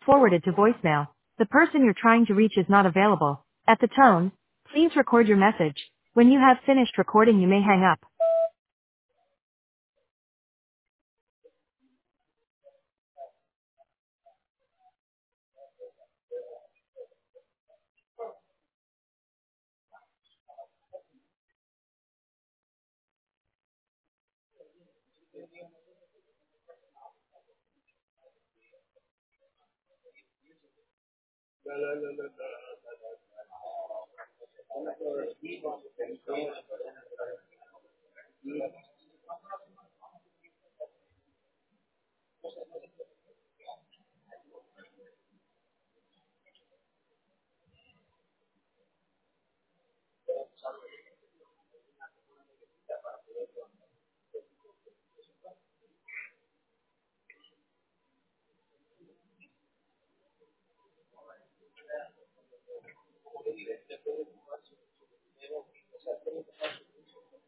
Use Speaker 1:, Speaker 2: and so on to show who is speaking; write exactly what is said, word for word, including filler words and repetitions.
Speaker 1: forwarded to voicemail. The person you're trying to reach is not available. At the tone, please record your message. When you have finished recording, you may hang up.